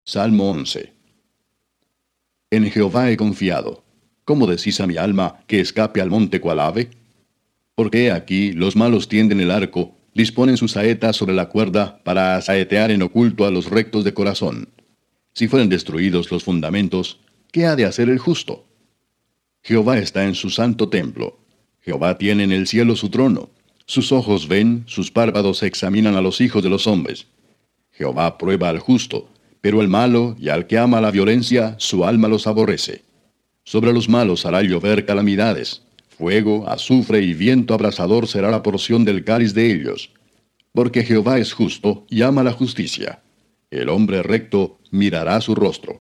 Salmo 11. En Jehová he confiado. ¿Cómo decís a mi alma que escape al monte cual ave? Porque he aquí los malos tienden el arco, disponen sus saetas sobre la cuerda para saetear en oculto a los rectos de corazón. Si fueren destruidos los fundamentos, ¿qué ha de hacer el justo? Jehová está en su santo templo. Jehová tiene en el cielo su trono. Sus ojos ven, sus párpados examinan a los hijos de los hombres. Jehová prueba al justo, pero el malo y al que ama la violencia, su alma los aborrece. Sobre los malos hará llover calamidades. Fuego, azufre y viento abrasador será la porción del cáliz de ellos. Porque Jehová es justo y ama la justicia. El hombre recto mirará su rostro.